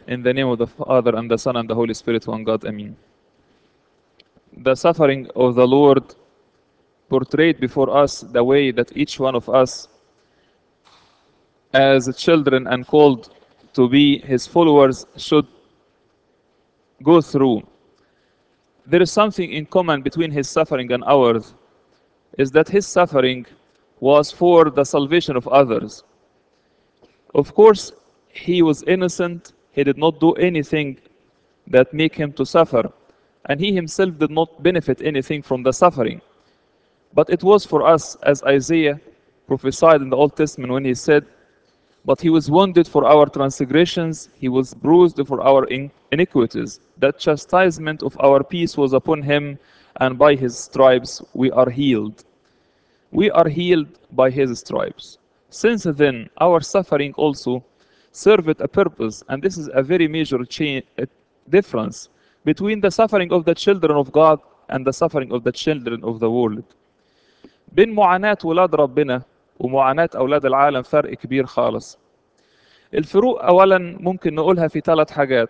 In the name of the Father, and the Son, and the Holy Spirit, one God. Amen. The suffering of the Lord portrayed before us the way that each one of us, as children and called to be His followers, should go through. There is something in common between His suffering and ours, is that His suffering was for the salvation of others. Of course, He was innocent. He did not do anything that make Him to suffer, and He Himself did not benefit anything from the suffering. But it was for us, as Isaiah prophesied in the Old Testament when he said, "But He was wounded for our transgressions, He was bruised for our iniquities. That chastisement of our peace was upon Him, and by His stripes we are healed." We are healed by His stripes. Since then, our suffering also served a purpose, and this is a very major difference between the suffering of the children of God and the suffering of the children of the world. بين معاناة ولاد ربنا ومعاناة أولاد العالم فرق كبير خالص. الفروق أولا ممكن نقولها في 3 حاجات.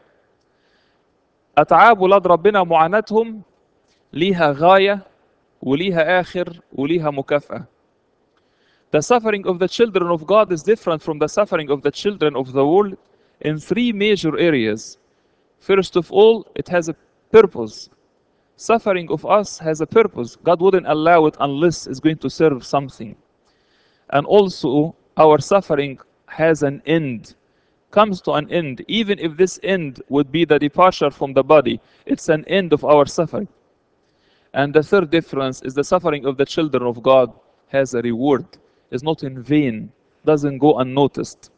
أتعاب ولاد ربنا معاناتهم ليها غاية وليها آخر وليها مكافأة. The suffering of the children of God is different from the suffering of the children of the world in 3 major areas. First of all, it has a purpose. Suffering of us has a purpose. God wouldn't allow it unless it's going to serve something. And also, our suffering has an end, comes to an end. Even if this end would be the departure from the body, it's an end of our suffering. And the third difference is the suffering of the children of God has a reward. It's not in vain, doesn't go unnoticed.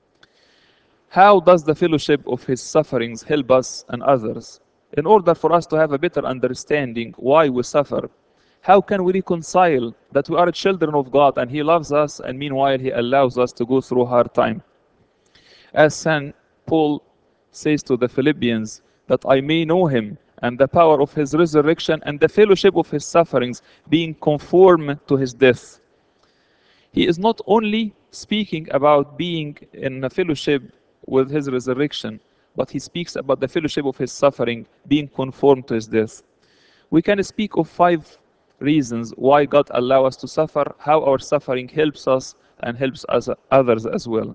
How does the fellowship of His sufferings help us and others? In order for us to have a better understanding why we suffer, how can we reconcile that we are children of God and He loves us, and meanwhile He allows us to go through hard time? As St. Paul says to the Philippians, that I may know Him and the power of His resurrection and the fellowship of His sufferings, being conformed to His death. He is not only speaking about being in a fellowship with His resurrection, but he speaks about the fellowship of His suffering, being conformed to His death. We can speak of 5 reasons why God allows us to suffer, how our suffering helps us and helps us others as well.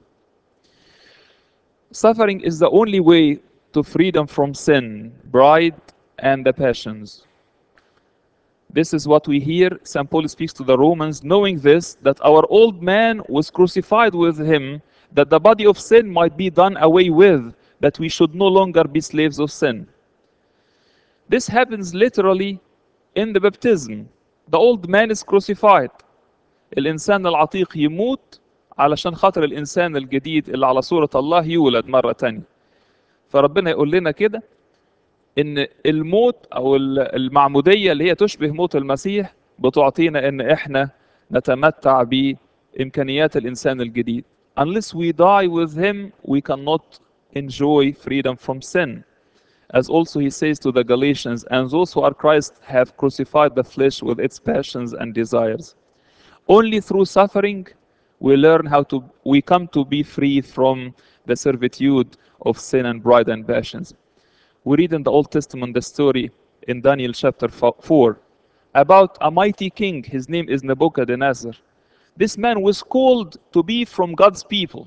Suffering is the only way to freedom from sin, pride, and the passions. This is what we hear. St. Paul speaks to the Romans, knowing this, that our old man was crucified with Him, that the body of sin might be done away with, that we should no longer be slaves of sin. This happens literally in the baptism. The old man is crucified. الإنسان العتيق يموت علشان خاطر الإنسان الجديد اللي على صورة الله يولد مرة تانية. فربنا يقول لنا كده إن الموت أو المعمودية اللي هي تشبه موت المسيح بتعطينا إن إحنا نتمتع بإمكانيات الإنسان الجديد. Unless we die with Him, we cannot enjoy freedom from sin. As also He says to the Galatians, and those who are Christ have crucified the flesh with its passions and desires. Only through suffering we learn we come to be free from the servitude of sin and pride and passions. We read in the Old Testament the story in Daniel chapter 4 about a mighty king. His name is Nebuchadnezzar. This man was called to be from God's people.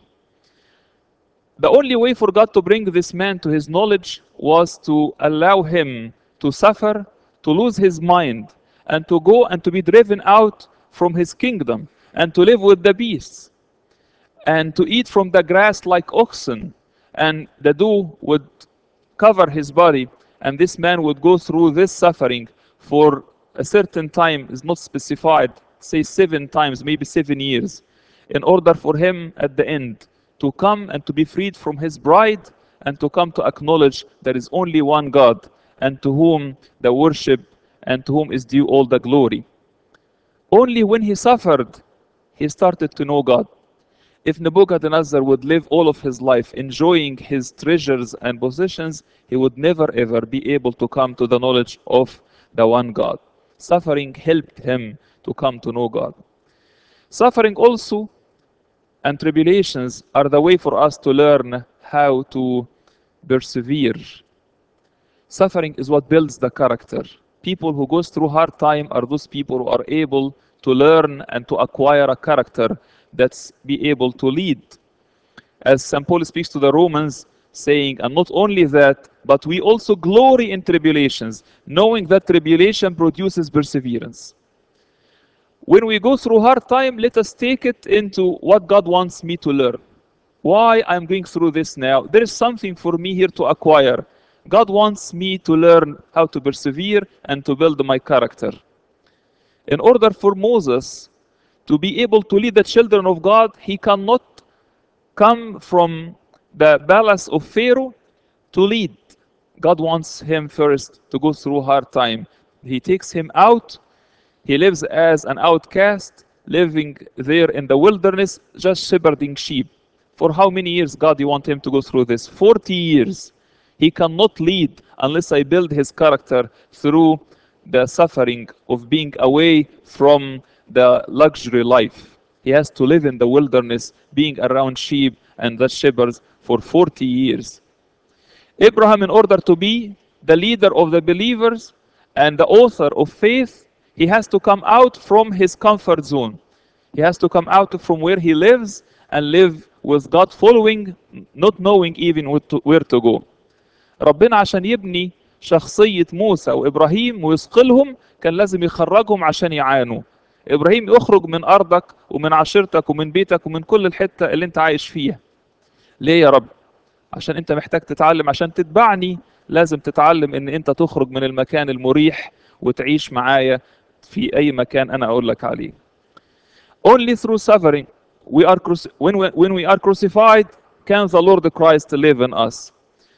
The only way for God to bring this man to His knowledge was to allow him to suffer, to lose his mind, and to go and to be driven out from his kingdom, and to live with the beasts, and to eat from the grass like oxen, and the dew would cover his body, and this man would go through this suffering for a certain time, is not specified, say 7 times, maybe 7 years, in order for him at the end to come and to be freed from his pride, and to come to acknowledge there is only one God, and to whom the worship and to whom is due all the glory. Only when he suffered, he started to know God. If Nebuchadnezzar would live all of his life enjoying his treasures and possessions, he would never ever be able to come to the knowledge of the one God. Suffering helped him to come to know God. Suffering also and tribulations are the way for us to learn how to persevere. Suffering is what builds the character. People who goes through hard time are those people who are able to learn and to acquire a character that's be able to lead. As St. Paul speaks to the Romans, saying, and not only that, but we also glory in tribulations, knowing that tribulation produces perseverance. When we go through hard time, let us take it into what God wants me to learn. Why I'm going through this now? There is something for me here to acquire. God wants me to learn how to persevere and to build my character. In order for Moses to be able to lead the children of God, he cannot come from the palace of Pharaoh to lead. God wants him first to go through hard time. He takes him out. He lives as an outcast, living there in the wilderness, just shepherding sheep. For how many years, God, you want him to go through this? 40 years. He cannot lead unless I build his character through the suffering of being away from the luxury life. He has to live in the wilderness, being around sheep and the shepherds for 40 years. Abraham, in order to be the leader of the believers and the author of faith, he has to come out from his comfort zone. He has to come out from where he lives and live with God, following, not knowing even where to go. ربنا عشان يبني شخصية موسى وإبراهيم ويثقلهم كان لازم يخرجهم عشان يعانوا. إبراهيم يخرج من أرضك ومن عشيرتك ومن بيتك ومن كل الحتة اللي أنت عايش فيها. ليه يا رب؟ عشان أنت محتاج تتعلم، عشان تتبعني لازم تتعلم إن أنت تخرج من المكان المريح وتعيش معايا في أي مكان أنا أقول لك عليه. Only through suffering when we are crucified can the Lord Christ live in us.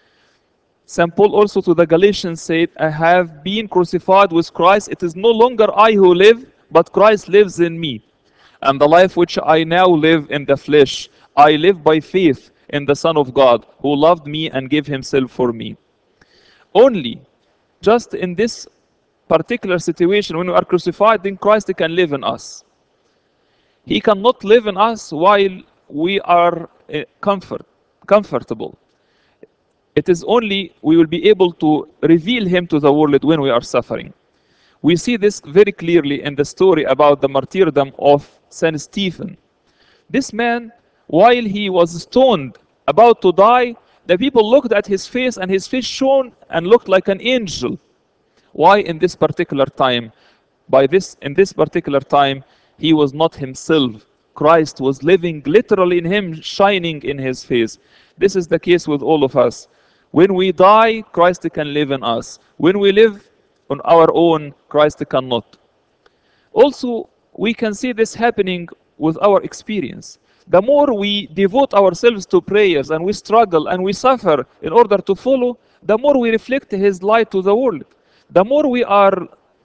St. Paul also to the Galatians said, I have been crucified with Christ. It is no longer I who live, but Christ lives in me. And the life which I now live in the flesh, I live by faith in the Son of God, who loved me and gave himself for me. Only just in this particular situation, when we are crucified, then Christ can live in us. He cannot live in us while we are comfortable. It is only we will be able to reveal him to the world when we are suffering. We see this very clearly in the story about the martyrdom of Saint Stephen. This man, while he was stoned, about to die, the people looked at his face and his face shone and looked like an angel. Why in this particular time? In this particular time, he was not himself. Christ was living literally in him, shining in his face. This is the case with all of us. When we die, Christ can live in us. When we live on our own, Christ cannot. Also, we can see this happening with our experience. The more we devote ourselves to prayers and we struggle and we suffer in order to follow, the more we reflect his light to the world. The more we are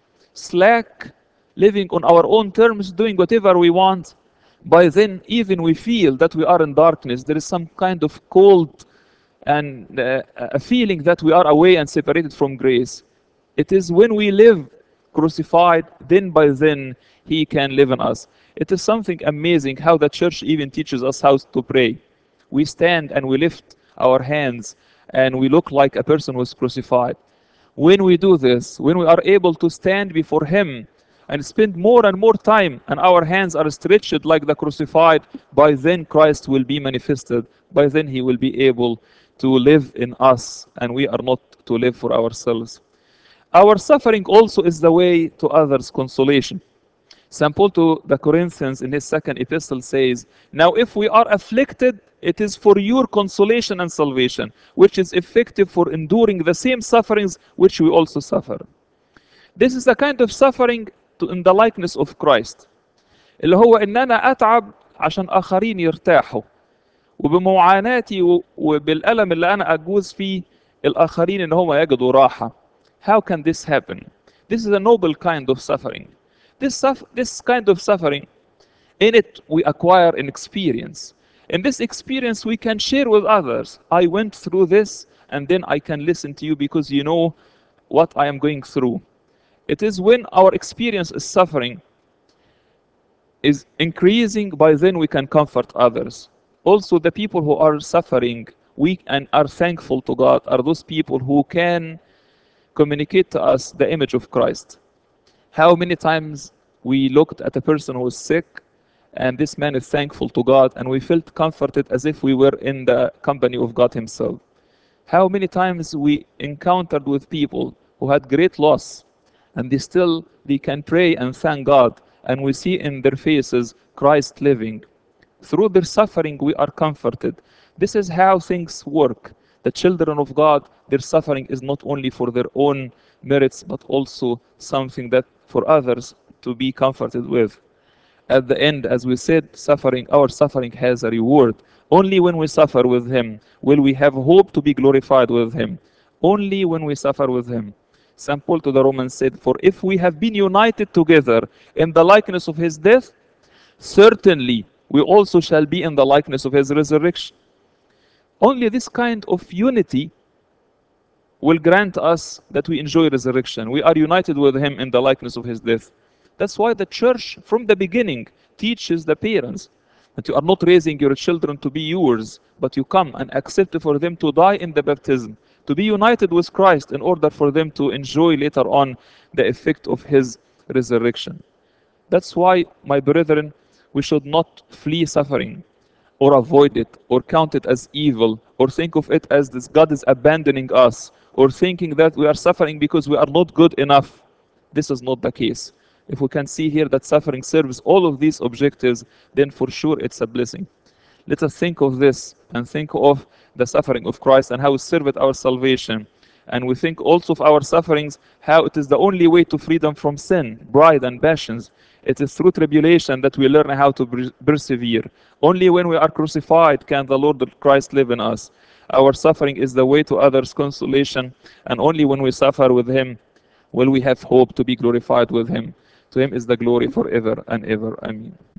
slack, living on our own terms, doing whatever we want, by then even we feel that we are in darkness. There is some kind of cold and a feeling that we are away and separated from grace. It is when we live crucified, then by then he can live in us. It is something amazing how the church even teaches us how to pray. We stand and we lift our hands and we look like a person who is crucified. When we do this, when we are able to stand before him and spend more and more time and our hands are stretched like the crucified, by then Christ will be manifested. By then he will be able to live in us and we are not to live for ourselves. Our suffering also is the way to others' consolation. St. Paul to the Corinthians in his second epistle says, now if we are afflicted, it is for your consolation and salvation, which is effective for enduring the same sufferings which we also suffer. This is a kind of suffering in the likeness of Christ. اللي هو ان انا اتعب عشان اخرين يرتاحوا. وبمعاناتي وبالألم اللي انا اجوز فيه الاخرين ان هم يجدوا راحة. How can this happen? This is a noble kind of suffering. This kind of suffering, in it we acquire an experience. In this experience we can share with others. I went through this and then I can listen to you because you know what I am going through. It is when our experience is suffering is increasing, by then we can comfort others. Also the people who are suffering we and are thankful to God are those people who can communicate to us the image of Christ. How many times we looked at a person who is sick and this man is thankful to God and we felt comforted as if we were in the company of God himself. How many times we encountered with people who had great loss and they can pray and thank God and we see in their faces Christ living. Through their suffering we are comforted. This is how things work. The children of God, their suffering is not only for their own merits but also something that for others to be comforted with. At the end, as we said, our suffering has a reward. Only when we suffer with Him will we have hope to be glorified with Him. Only when we suffer with Him. St. Paul to the Romans said, "For if we have been united together in the likeness of His death, certainly we also shall be in the likeness of His resurrection." Only this kind of unity will grant us that we enjoy resurrection. We are united with Him in the likeness of His death. That's why the church from the beginning teaches the parents that you are not raising your children to be yours, but you come and accept for them to die in the baptism, to be united with Christ in order for them to enjoy later on the effect of His resurrection. That's why, my brethren, we should not flee suffering or avoid it or count it as evil or think of it as this God is abandoning us or thinking that we are suffering because we are not good enough. This is not the case. If we can see here that suffering serves all of these objectives, then for sure it's a blessing. Let us think of this and think of the suffering of Christ and how it served our salvation. And we think also of our sufferings, how it is the only way to freedom from sin, pride, and passions. It is through tribulation that we learn how to persevere. Only when we are crucified can the Lord Christ live in us. Our suffering is the way to others' consolation, and only when we suffer with Him will we have hope to be glorified with Him. To Him is the glory forever and ever. Amen.